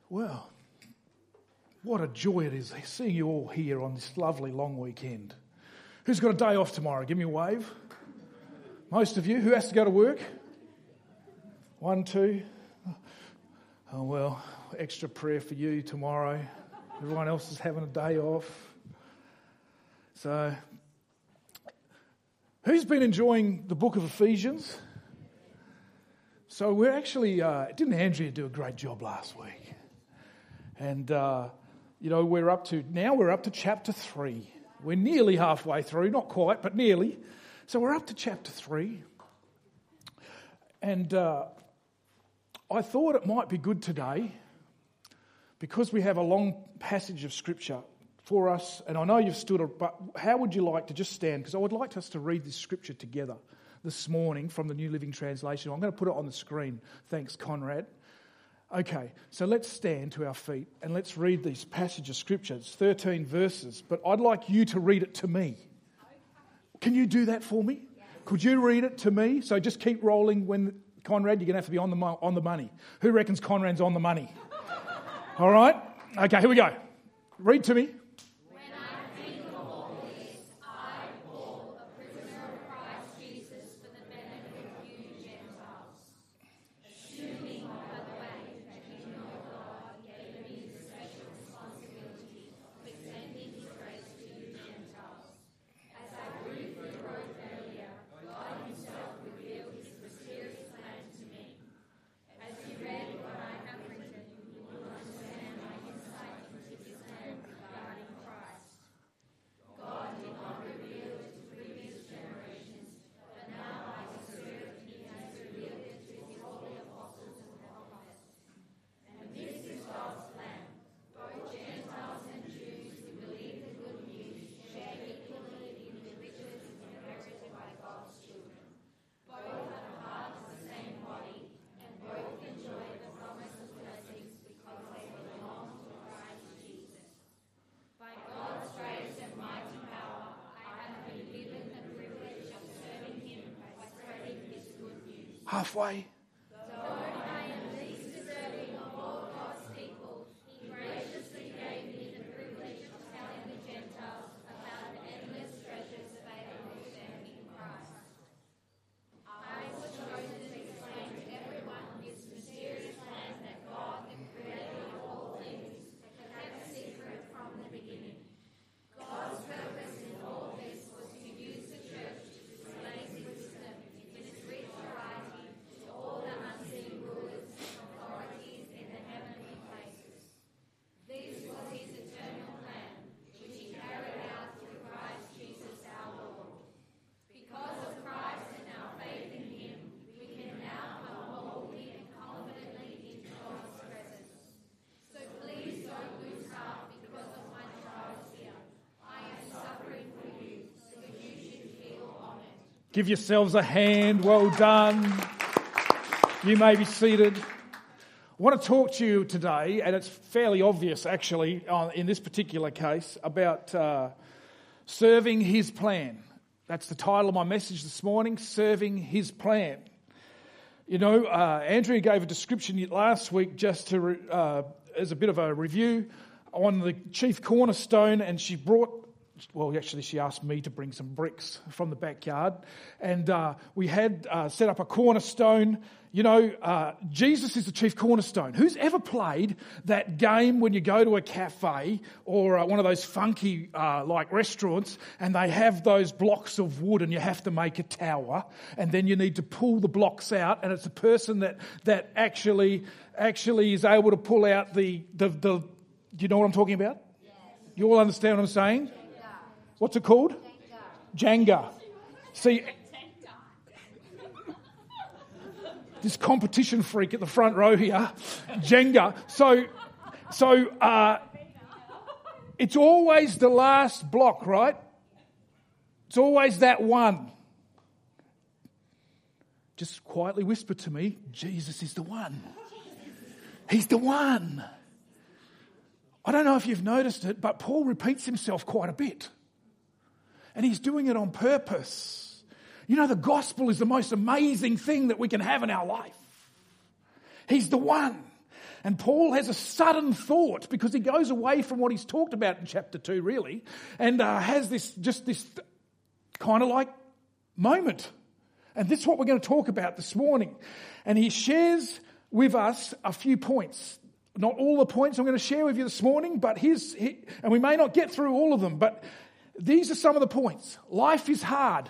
Well, what a joy it is seeing you all here on this lovely long weekend. Who's got a day off tomorrow? Give me a wave. Most of you. Who has to go to work? 1, 2. Oh, well, extra prayer for you tomorrow. Everyone else is having a day off. So, who's been enjoying the book of Ephesians? So we're actually, didn't Andrea do a great job last week? And, we're up to chapter 3. We're nearly halfway through, not quite, but nearly. So we're up to chapter 3. And I thought it might be good today, because we have a long passage of Scripture for us, and I know you've stood, but how would you like to just stand? Because I would like us to read this Scripture together this morning from the New Living Translation. I'm going to put it on the screen. Thanks, Conrad. Okay, so let's stand to our feet and let's read this passage of Scripture. It's 13 verses, but I'd like you to read it to me. Can you do that for me? Could you read it to me? So just keep rolling. When Conrad, you're going to have to be on the money. Who reckons Conrad's on the money? All right? Okay, here we go. Read to me. When I think of all this, I, Paul, a prisoner of Christ Jesus, for the benefit of you Gentiles, assuming, by the way, that you know God gave me the special responsibility of extending His grace to you Gentiles. As I briefly wrote earlier, God Himself revealed His mysterious plan to me. As you read what I have written, you will understand my insight into His plan regarding Christ. God did not reveal it to previous generations, but now by His Spirit He has revealed it to His holy apostles and prophets. And this is God's plan. Both Gentiles and Jews who believe the good news share equally in the riches inherited by God's children. Both are the part of the same body, and both enjoy the promise of blessings because they belong to Christ Jesus. By God's grace and mighty power, I have been given the privilege of serving Him by spreading His good news. Halfway. Though I am least deserving of all God's people, He graciously gave me the privilege of telling the Gentiles about the endless treasures available to them in Christ. I was chosen to explain to everyone this mysterious plan that God, the Creator of all things, had kept secret from the beginning. God's purpose in all this was to use the church to display His wisdom in its rich variety to all the unseen rulers and authorities in the heavenly places. This was His eternal plan, which He carried out through Christ Jesus our Lord. Because of Christ and our faith in Him, we can now come boldly and confidently into God's presence. So please don't lose heart because of my trials here. I am suffering for you, so that you should feel honoured. Give yourselves a hand. Well done. You may be seated. I want to talk to you today, and it's fairly obvious actually in this particular case, about serving His plan. That's the title of my message this morning, Serving His Plan. You know, Andrea gave a description last week just to as a bit of a review on the chief cornerstone, and she asked me to bring some bricks from the backyard, and we had set up a cornerstone. You know, Jesus is the chief cornerstone. Who's ever played that game when you go to a cafe or one of those funky like restaurants, and they have those blocks of wood and you have to make a tower, and then you need to pull the blocks out, and it's a person that actually is able to pull out the do you know what I'm talking about? Yes. You all understand what I'm saying? What's it called? Jenga. See, this competition freak at the front row here, Jenga. So it's always the last block, right? It's always that one. Just quietly whisper to me, Jesus is the one. He's the one. I don't know if you've noticed it, but Paul repeats himself quite a bit. And he's doing it on purpose. You know, the gospel is the most amazing thing that we can have in our life. He's the one. And Paul has a sudden thought because he goes away from what he's talked about in chapter 2, really, and has this kind of like moment. And this is what we're going to talk about this morning. And he shares with us a few points. Not all the points I'm going to share with you this morning, but and we may not get through all of them, but these are some of the points. Life is hard.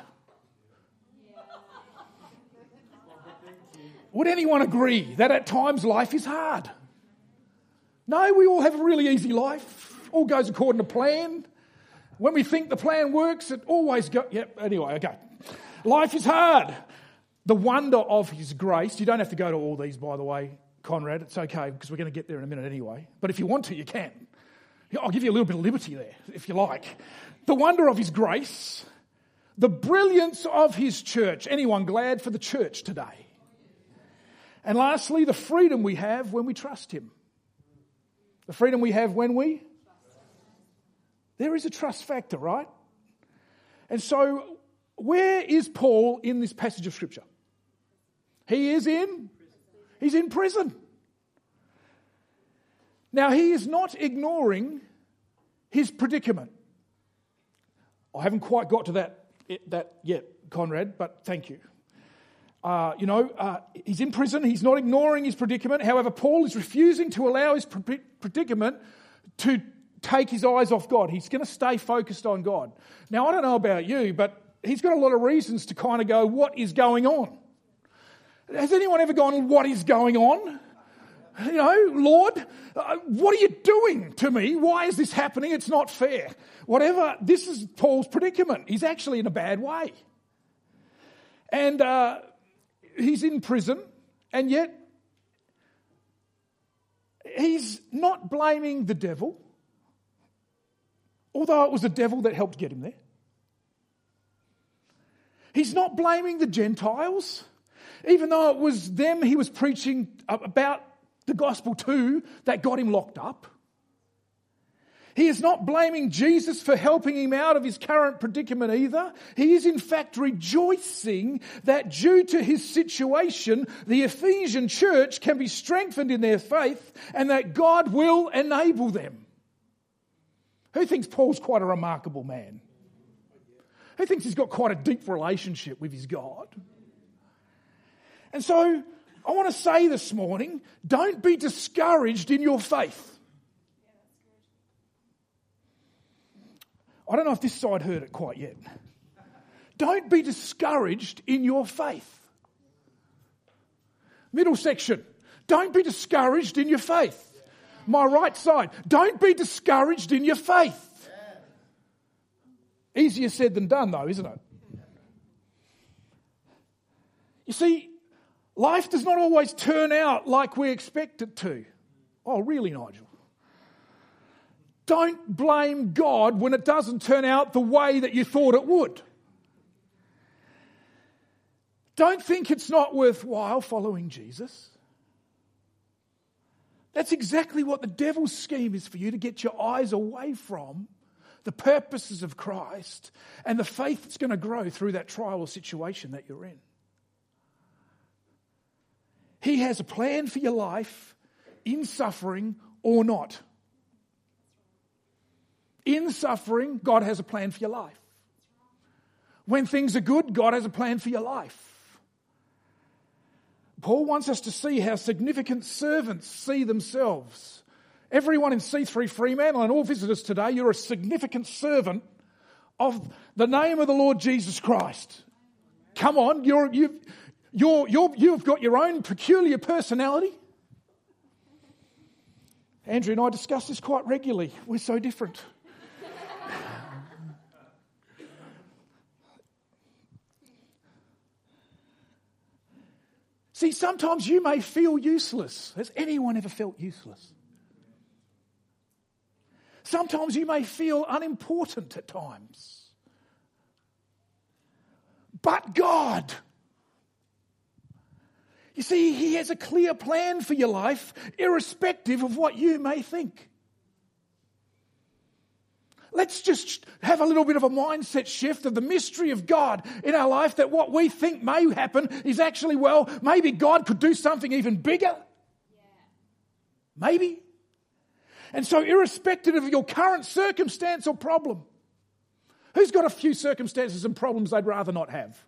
Would anyone agree that at times life is hard? No, we all have a really easy life. All goes according to plan. When we think the plan works, it always goes... Yep, anyway, okay. Life is hard. The wonder of his grace. You don't have to go to all these, by the way, Conrad. It's okay, because we're going to get there in a minute anyway. But if you want to, you can. I'll give you a little bit of liberty there, if you like. The wonder of his grace. The brilliance of his church. Anyone glad for the church today? And lastly, the freedom we have when we trust him. The freedom we have when we... There is a trust factor, right? And so, where is Paul in this passage of Scripture? He's in prison. Now, he is not ignoring his predicament. I haven't quite got to that yet, Conrad, but thank you. He's in prison. He's not ignoring his predicament. However, Paul is refusing to allow his predicament to take his eyes off God. He's going to stay focused on God. Now, I don't know about you, but he's got a lot of reasons to kind of go, what is going on? Has anyone ever gone, what is going on? Lord, what are you doing to me? Why is this happening? It's not fair. Whatever, this is Paul's predicament. He's actually in a bad way. And he's in prison, and yet he's not blaming the devil, although it was the devil that helped get him there. He's not blaming the Gentiles, even though it was them he was preaching about the gospel to that got him locked up. He is not blaming Jesus for helping him out of his current predicament either. He is in fact rejoicing that due to his situation, the Ephesian church can be strengthened in their faith and that God will enable them. Who thinks Paul's quite a remarkable man? Who thinks he's got quite a deep relationship with his God? And so I want to say this morning, don't be discouraged in your faith. I don't know if this side heard it quite yet. Don't be discouraged in your faith. Middle section. Don't be discouraged in your faith. My right side. Don't be discouraged in your faith. Easier said than done though, isn't it? You see, life does not always turn out like we expect it to. Oh, really, Nigel? Don't blame God when it doesn't turn out the way that you thought it would. Don't think it's not worthwhile following Jesus. That's exactly what the devil's scheme is for you, to get your eyes away from the purposes of Christ and the faith that's going to grow through that trial or situation that you're in. He has a plan for your life in suffering or not. In suffering, God has a plan for your life. When things are good, God has a plan for your life. Paul wants us to see how significant servants see themselves. Everyone in C3 Fremantle and all visitors today, you're a significant servant of the name of the Lord Jesus Christ. Come on, you've got your own peculiar personality. Andrew and I discuss this quite regularly. We're so different. See, sometimes you may feel useless. Has anyone ever felt useless? Sometimes you may feel unimportant at times. But God, you see, He has a clear plan for your life, irrespective of what you may think. Let's just have a little bit of a mindset shift of the mystery of God in our life, that what we think may happen is actually, well, maybe God could do something even bigger. Maybe. And so irrespective of your current circumstance or problem, who's got a few circumstances and problems they'd rather not have?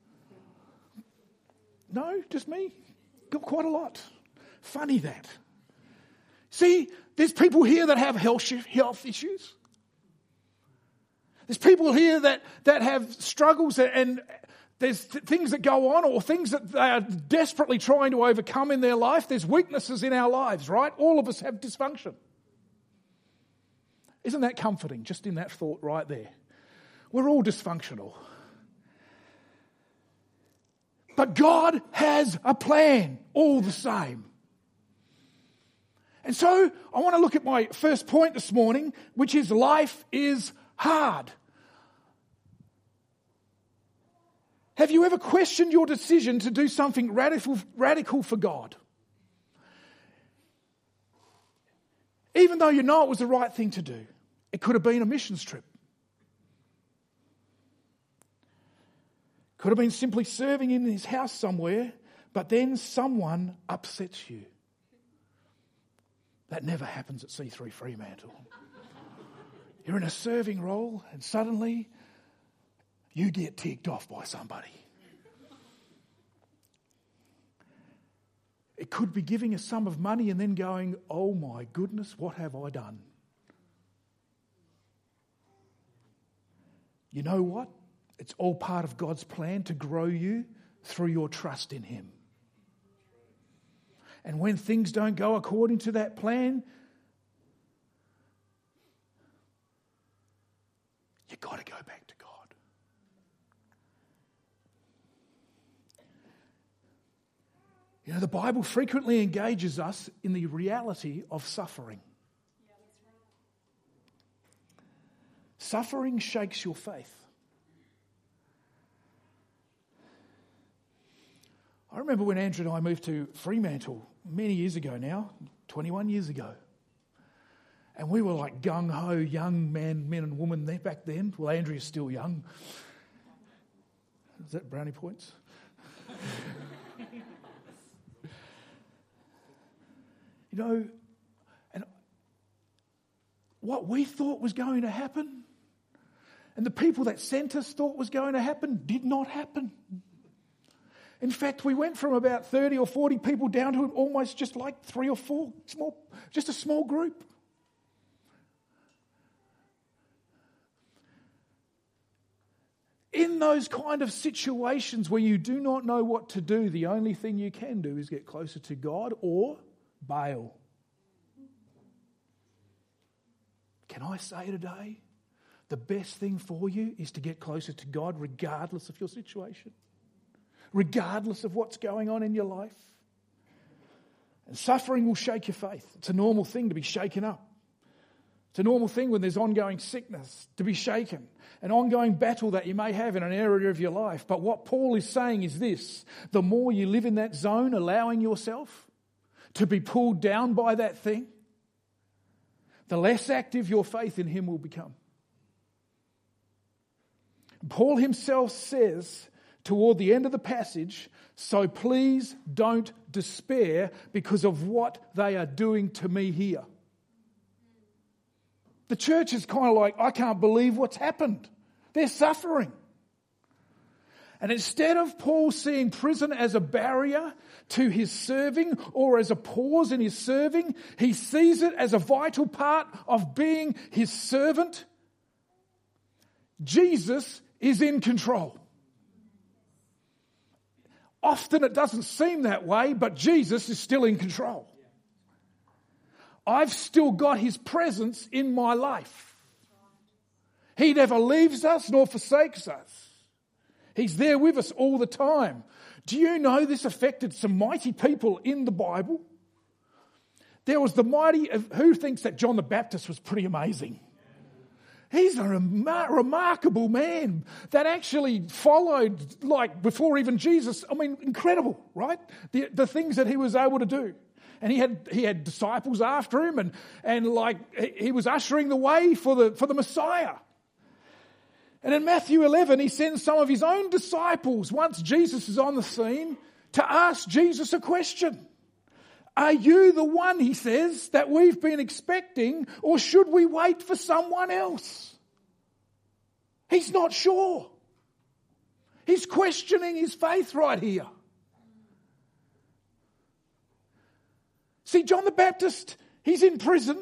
No, just me. Got quite a lot. Funny that. See, there's people here that have health issues. There's people here that have struggles and there's things that go on or things that they are desperately trying to overcome in their life. There's weaknesses in our lives, right? All of us have dysfunction. Isn't that comforting, just in that thought right there? We're all dysfunctional. But God has a plan all the same. And so I want to look at my first point this morning, which is life is hard. Have you ever questioned your decision to do something radical for God? Even though you know it was the right thing to do. It could have been a missions trip. Could have been simply serving in his house somewhere, but then someone upsets you. That never happens at C3 Fremantle. You're in a serving role and suddenly you get ticked off by somebody. It could be giving a sum of money and then going, oh my goodness, what have I done? You know what? It's all part of God's plan to grow you through your trust in Him. And when things don't go according to that plan, you've got to go back to God. You know, the Bible frequently engages us in the reality of suffering. Suffering shakes your faith. I remember when Andrew and I moved to Fremantle many years ago now, 21 years ago. And we were like gung-ho young men and women there back then. Well, Andrew's still young. Is that brownie points? You know, and what we thought was going to happen and the people that sent us thought was going to happen did not happen. In fact, we went from about 30 or 40 people down to almost just like 3 or 4, just a small group. In those kind of situations where you do not know what to do, the only thing you can do is get closer to God or bail. Can I say today, the best thing for you is to get closer to God regardless of your situation, regardless of what's going on in your life. And suffering will shake your faith. It's a normal thing to be shaken up. It's a normal thing when there's ongoing sickness to be shaken, an ongoing battle that you may have in an area of your life. But what Paul is saying is this: the more you live in that zone, allowing yourself to be pulled down by that thing, the less active your faith in Him will become. Paul himself says toward the end of the passage, so please don't despair because of what they are doing to me here. The church is kind of like, I can't believe what's happened. They're suffering. And instead of Paul seeing prison as a barrier to his serving or as a pause in his serving, he sees it as a vital part of being his servant. Jesus is in control. Often it doesn't seem that way, but Jesus is still in control. I've still got His presence in my life. He never leaves us nor forsakes us. He's there with us all the time. Do you know this affected some mighty people in the Bible? There was the mighty, who thinks that John the Baptist was pretty amazing? He's a remarkable man that actually followed, like before even Jesus. I mean, incredible, right? The things that he was able to do. And he had disciples after him and like he was ushering the way for the Messiah. And in Matthew 11, he sends some of his own disciples, once Jesus is on the scene, to ask Jesus a question. Are you the one, he says, that we've been expecting, or should we wait for someone else? He's not sure. He's questioning his faith right here. See, John the Baptist, he's in prison.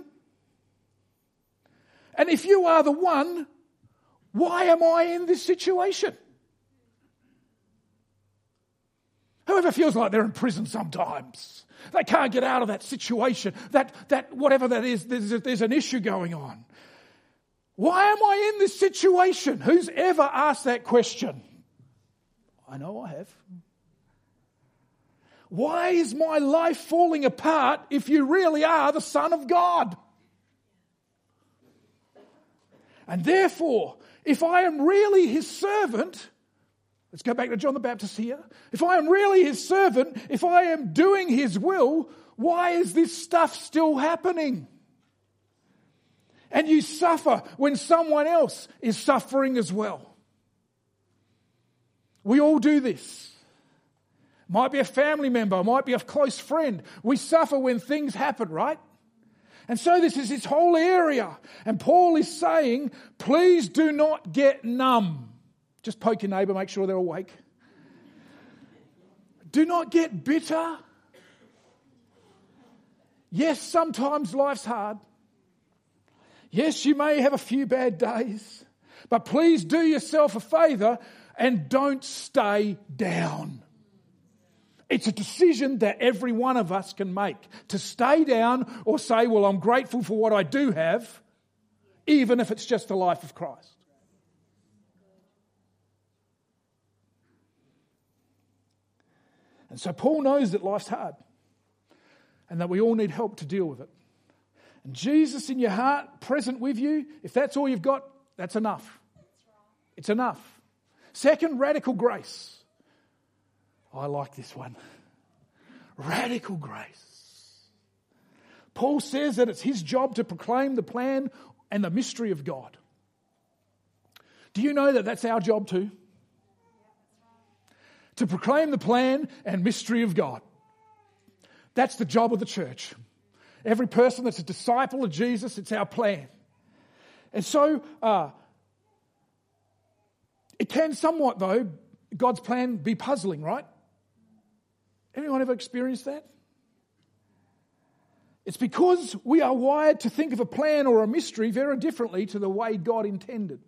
And if you are the one, why am I in this situation? Whoever feels like they're in prison sometimes, they can't get out of that situation, that whatever that is, there's an issue going on. Why am I in this situation? Who's ever asked that question? I know I have. Why is my life falling apart if you really are the Son of God? And therefore, if I am really his servant, let's go back to John the Baptist here. If I am really his servant, if I am doing his will, why is this stuff still happening? And you suffer when someone else is suffering as well. We all do this. Might be a family member, might be a close friend. We suffer when things happen, right? And so this is this whole area. And Paul is saying, please do not get numb. Just poke your neighbour, make sure they're awake. Do not get bitter. Yes, sometimes life's hard. Yes, you may have a few bad days. But please do yourself a favour and don't stay down. It's a decision that every one of us can make. To stay down or say, well, I'm grateful for what I do have, even if it's just the life of Christ. And so Paul knows that life's hard and that we all need help to deal with it. And Jesus in your heart, present with you, if that's all you've got, that's enough. It's enough. Second, radical grace. I like this one. Radical grace. Paul says that it's his job to proclaim the plan and the mystery of God. Do you know that that's our job too? To proclaim the plan and mystery of God. That's the job of the church. Every person that's a disciple of Jesus, it's our plan. And so, it can somewhat, though, God's plan be puzzling, right? Anyone ever experienced that? It's because we are wired to think of a plan or a mystery very differently to the way God intended.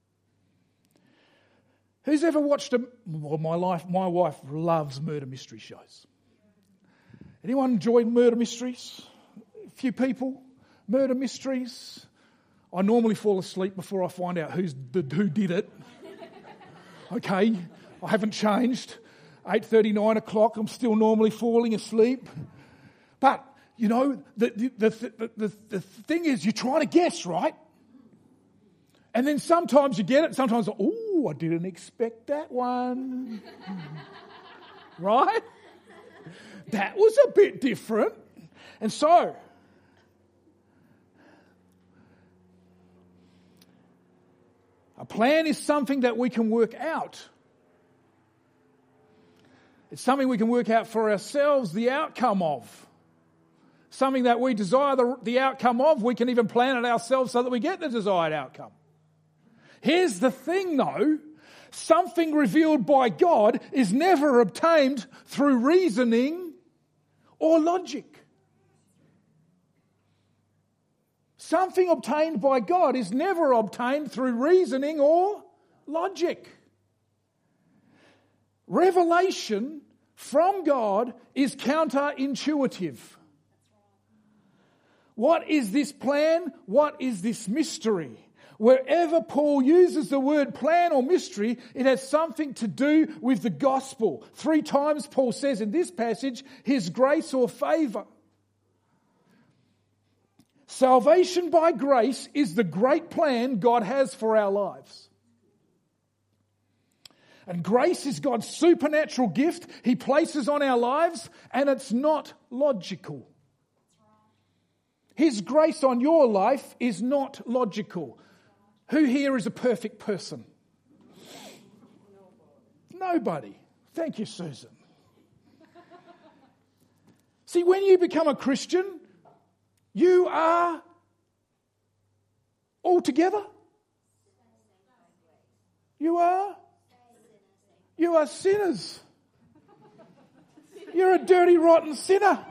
Who's ever watched my wife loves murder mystery shows. Anyone enjoy murder mysteries? A few people. Murder mysteries. I normally fall asleep before I find out who did it. Okay, I haven't changed. 8:30, 9 o'clock, I'm still normally falling asleep. But, you know, the thing is, you're trying to guess, right? And then sometimes you get it, sometimes, oh, I didn't expect that one. Right? That was a bit different. And so, a plan is something that we can work out. It's something we can work out for ourselves the outcome of. Something that we desire the outcome of, we can even plan it ourselves so that we get the desired outcome. Here's the thing though, something revealed by God is never obtained through reasoning or logic. Something obtained by God is never obtained through reasoning or logic. Revelation from God is counterintuitive. What is this plan? What is this mystery? Wherever Paul uses the word plan or mystery, it has something to do with the gospel. 3 times Paul says in this passage, his grace or favour. Salvation by grace is the great plan God has for our lives. And grace is God's supernatural gift He places on our lives, and it's not logical. His grace on your life is not logical. Who here is a perfect person? Nobody. Thank you, Susan. See, when you become a Christian, you are all together. You are sinners. You're a dirty, rotten sinner.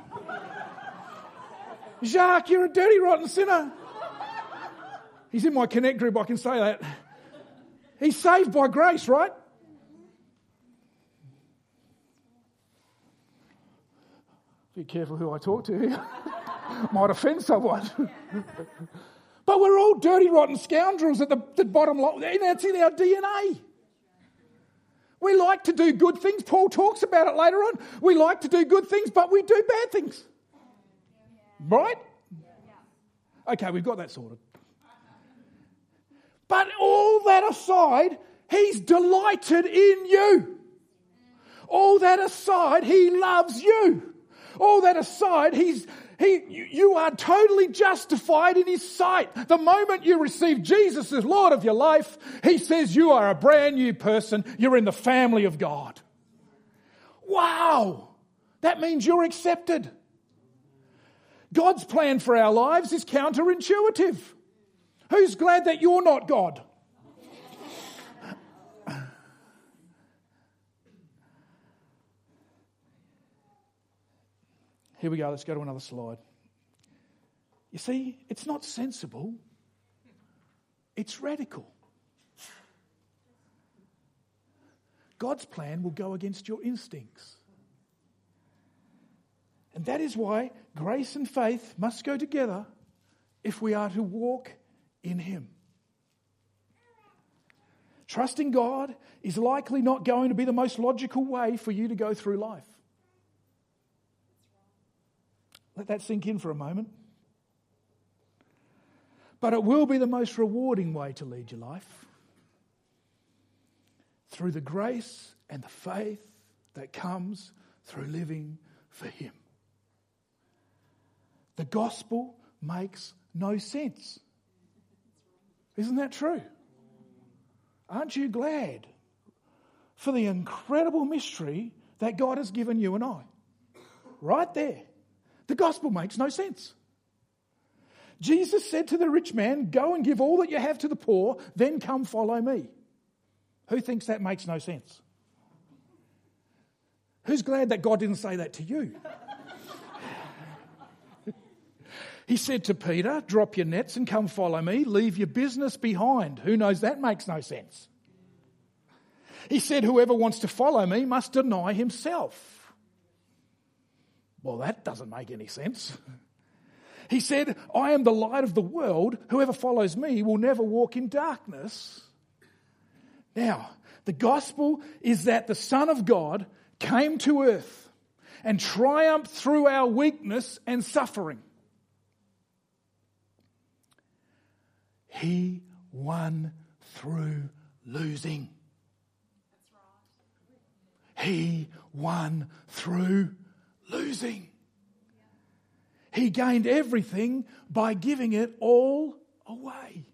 Jacques, you're a dirty, rotten sinner. He's in my Connect group, I can say that. He's saved by grace, right? Be careful who I talk to here. Might offend someone. But we're all dirty, rotten scoundrels at the bottom line. That's in our DNA. We like to do good things. Paul talks about it later on. We like to do good things, but we do bad things. Right? Okay, we've got that sorted. But all that aside, he's delighted in you. All that aside, he loves you. All that aside, you are totally justified in his sight. The moment you receive Jesus as Lord of your life, he says you are a brand new person. You're in the family of God. Wow! That means you're accepted. God's plan for our lives is counterintuitive. Who's glad that you're not God? Here we go, let's go to another slide. You see, it's not sensible, it's radical. God's plan will go against your instincts. And that is why grace and faith must go together if we are to walk in him. Trusting God is likely not going to be the most logical way for you to go through life. Let that sink in for a moment. But it will be the most rewarding way to lead your life. Through the grace and the faith that comes through living for him. The gospel makes no sense. Isn't that true? Aren't you glad for the incredible mystery that God has given you and I? Right there. The gospel makes no sense. Jesus said to the rich man, go and give all that you have to the poor, then come follow me. Who thinks that makes no sense? Who's glad that God didn't say that to you? He said to Peter, drop your nets and come follow me. Leave your business behind. Who knows that makes no sense? He said, whoever wants to follow me must deny himself. Well, that doesn't make any sense. He said, I am the light of the world. Whoever follows me will never walk in darkness. Now, the gospel is that the Son of God came to earth and triumphed through our weakness and suffering. He won through losing. He won through losing. He gained everything by giving it all away.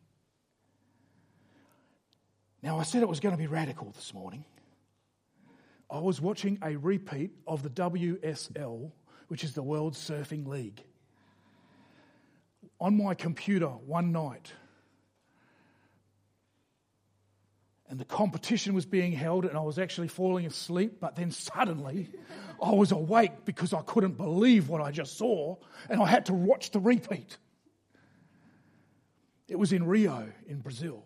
Now, I said it was going to be radical this morning. I was watching a repeat of the WSL, which is the World Surfing League, on my computer one night. And the competition was being held and I was actually falling asleep, but then suddenly I was awake because I couldn't believe what I just saw and I had to watch the repeat. It was in Rio, in Brazil.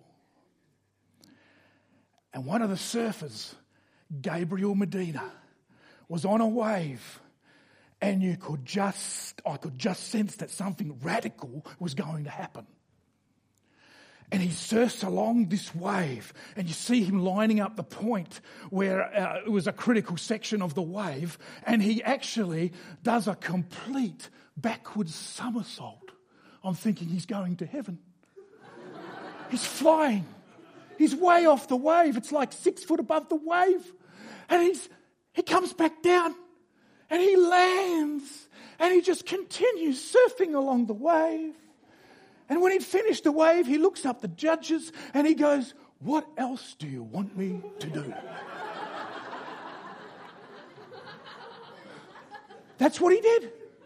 And one of the surfers, Gabriel Medina, was on a wave and I could just sense that something radical was going to happen. And he surfs along this wave and you see him lining up the point where it was a critical section of the wave and he actually does a complete backwards somersault. I'm thinking he's going to heaven. He's flying. He's way off the wave. It's like 6 foot above the wave. And he comes back down and he lands and he just continues surfing along the wave. And when he'd finished the wave, he looks up the judges and he goes, what else do you want me to do? That's what he did.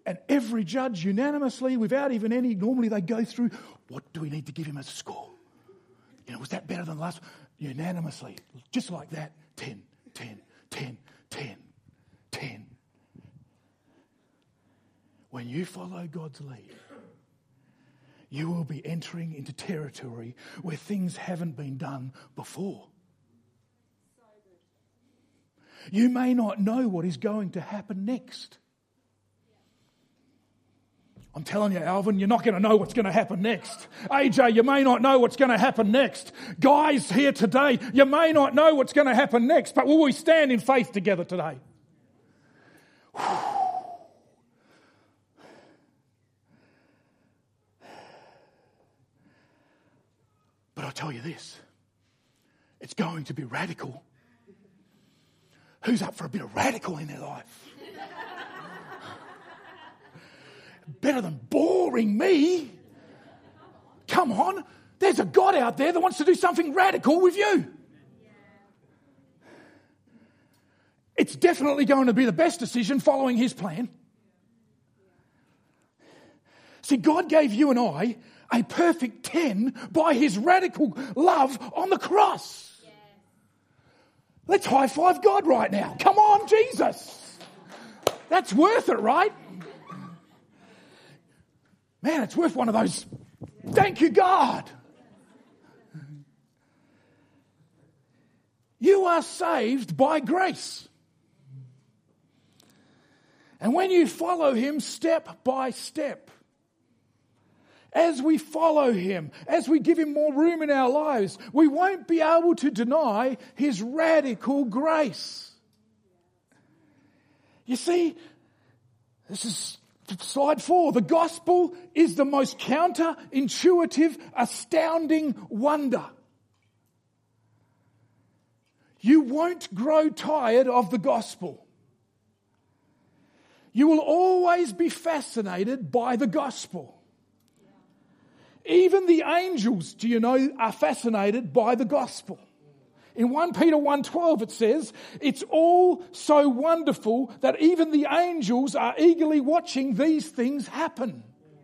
And every judge unanimously, without even any, normally they go through, what do we need to give him as a score? Was that better than the last one? Unanimously, just like that, 10, 10, 10, 10, 10. When you follow God's lead, you will be entering into territory where things haven't been done before. You may not know what is going to happen next. I'm telling you, Alvin, you're not going to know what's going to happen next. AJ, you may not know what's going to happen next. Guys here today, you may not know what's going to happen next, but will we stand in faith together today? But I'll tell you this, it's going to be radical. Who's up for a bit of radical in their life? Better than boring me. Come on, there's a God out there that wants to do something radical with you. It's definitely going to be the best decision following his plan. See, God gave you and I a perfect 10 by his radical love on the cross. Let's high five God right now. Come on, Jesus. That's worth it, right? Man, it's worth one of those. Thank you, God. You are saved by grace. And when you follow him step by step, as we follow him, as we give him more room in our lives, we won't be able to deny his radical grace. You see, this is slide 4. The gospel is the most counterintuitive, astounding wonder. You won't grow tired of the gospel. You will always be fascinated by the gospel. Even the angels, do you know, are fascinated by the gospel. In 1 Peter 1:12 it says, it's all so wonderful that even the angels are eagerly watching these things happen.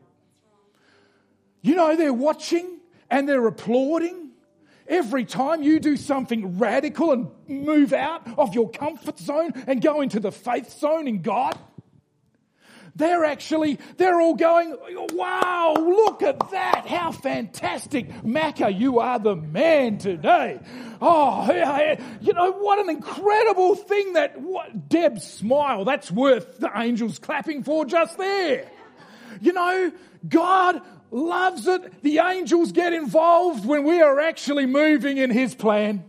You know, they're watching and they're applauding every time you do something radical and move out of your comfort zone and go into the faith zone in God. They're all going, wow, look at that. How fantastic. Macca, you are the man today. Oh, you know, what an incredible thing Deb's smile, that's worth the angels clapping for just there. You know, God loves it. The angels get involved when we are actually moving in his plan.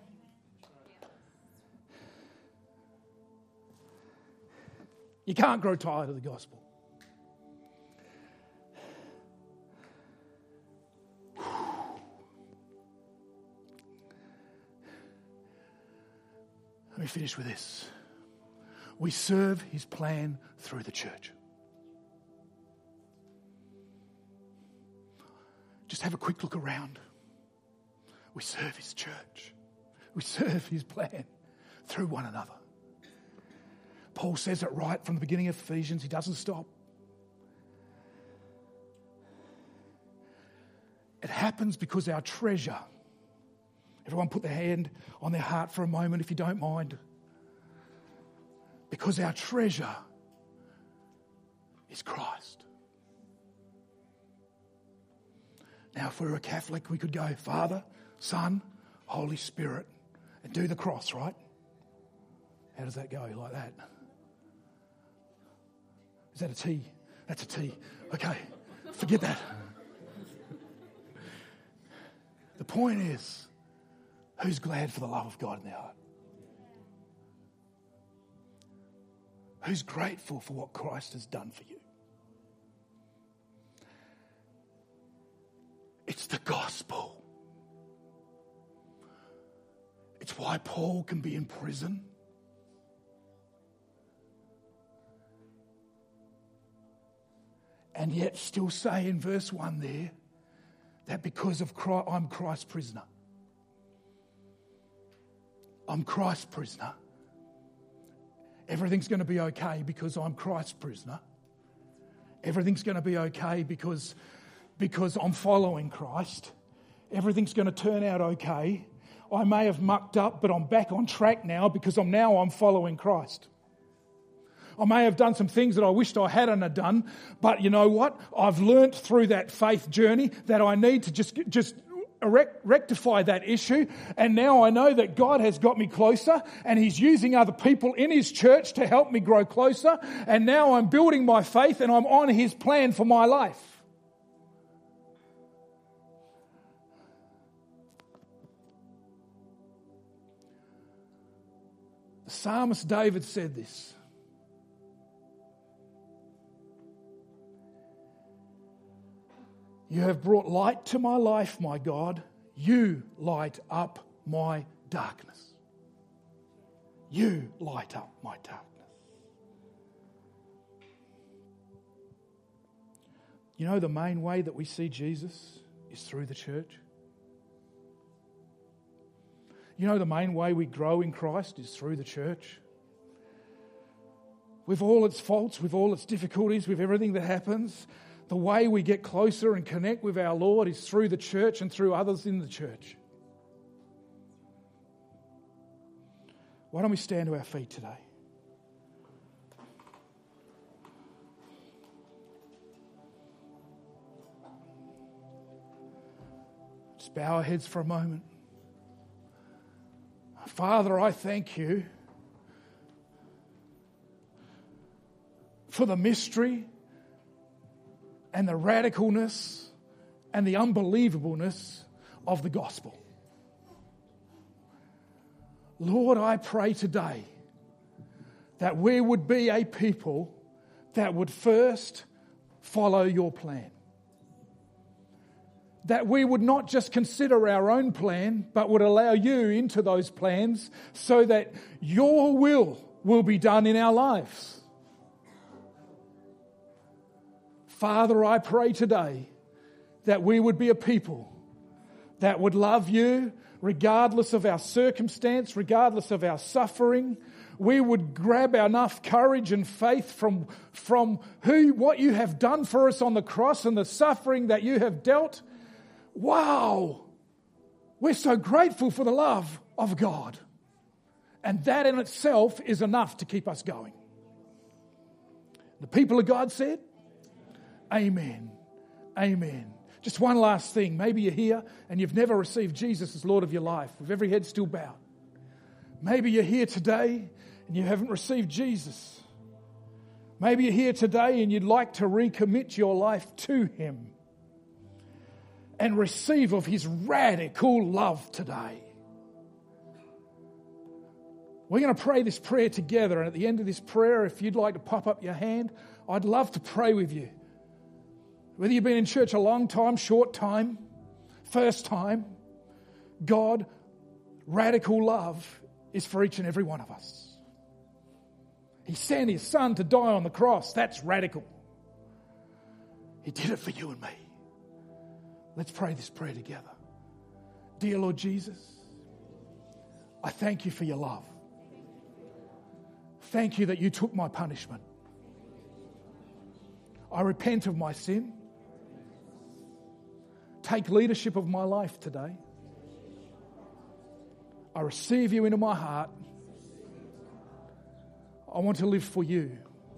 You can't grow tired of the gospel. Let me finish with this. We serve his plan through the church. Just have a quick look around. We serve his church. We serve his plan through one another. Paul says it right from the beginning of Ephesians. He doesn't stop. It happens because our treasure. Everyone put their hand on their heart for a moment if you don't mind. Because our treasure is Christ. Now, if we were a Catholic, we could go Father, Son, Holy Spirit, and do the cross, right? How does that go? Like that? Is that a T? That's a T. Okay, forget that. The point is, who's glad for the love of God in their heart? Who's grateful for what Christ has done for you? It's the gospel. It's why Paul can be in prison. And yet still say in verse 1 there that because of Christ, I'm Christ's prisoner. I'm Christ's prisoner. Everything's going to be okay because I'm Christ's prisoner. everything's going to be okay because I'm following Christ. Everything's going to turn out okay. I may have mucked up, but I'm back on track now because I'm following Christ. I may have done some things that I wished I hadn't have done, but you know what? I've learnt through that faith journey that I need to just rectify that issue, and now I know that God has got me closer, and He's using other people in His church to help me grow closer, and now I'm building my faith and I'm on His plan for my life. The psalmist David said this. You have brought light to my life, my God. You light up my darkness. You light up my darkness. You know the main way that we see Jesus is through the church. You know the main way we grow in Christ is through the church. With all its faults, with all its difficulties, with everything that happens, the way we get closer and connect with our Lord is through the church and through others in the church. Why don't we stand to our feet today? Just bow our heads for a moment. Father, I thank you for the mystery and the radicalness and the unbelievableness of the gospel. Lord, I pray today that we would be a people that would first follow your plan. That we would not just consider our own plan, but would allow you into those plans so that your will be done in our lives. Father, I pray today that we would be a people that would love you regardless of our circumstance, regardless of our suffering. We would grab enough courage and faith from what you have done for us on the cross and the suffering that you have dealt. Wow! We're so grateful for the love of God. And that in itself is enough to keep us going. The people of God said, Amen. Amen. Just one last thing. Maybe you're here and you've never received Jesus as Lord of your life, with every head still bowed. Maybe you're here today and you haven't received Jesus. Maybe you're here today and you'd like to recommit your life to Him and receive of His radical love today. We're going to pray this prayer together, and at the end of this prayer, if you'd like to pop up your hand, I'd love to pray with you. Whether you've been in church a long time, short time, first time, God, radical love is for each and every one of us. He sent His Son to die on the cross. That's radical. He did it for you and me. Let's pray this prayer together. Dear Lord Jesus, I thank you for your love. Thank you that you took my punishment. I repent of my sin. Take leadership of my life today. I receive you into my heart. I want to live for you.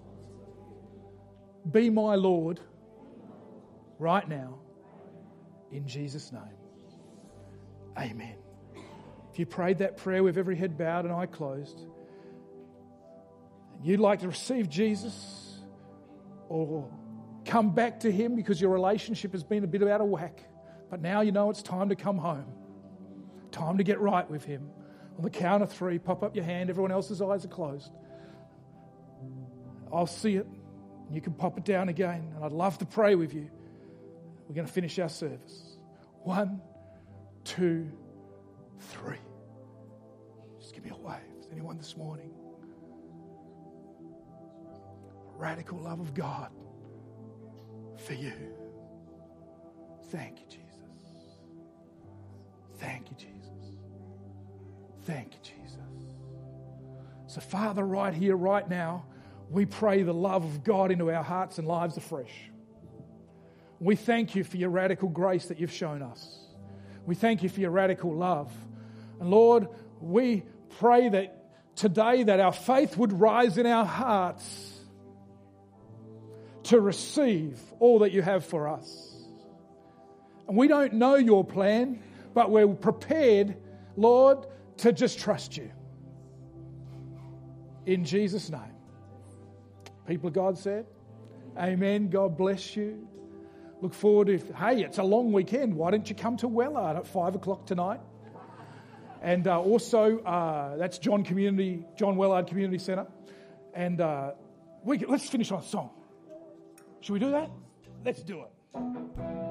Be my Lord right now. In Jesus' name. Amen. If you prayed that prayer with every head bowed and eye closed, and you'd like to receive Jesus or come back to Him because your relationship has been a bit out of whack, but now you know it's time to come home. Time to get right with Him. On the count of 3, pop up your hand. Everyone else's eyes are closed. I'll see it. You can pop it down again, and I'd love to pray with you. We're going to finish our service. 1, 2, 3. Just give me a wave. Is anyone this morning? Radical love of God for you. Thank you, Jesus. Thank you, Jesus. Thank you, Jesus. So, Father, right here, right now, we pray the love of God into our hearts and lives afresh. We thank you for your radical grace that you've shown us. We thank you for your radical love. And Lord, we pray that today that our faith would rise in our hearts to receive all that you have for us. And we don't know your plan, but we're prepared, Lord, to just trust you. In Jesus' name. People of God said, amen. God bless you. Look forward to, hey, it's a long weekend. Why don't you come to Wellard at 5 o'clock tonight? And also, that's John Wellard Community Centre. And let's finish on a song. Should we do that? Let's do it.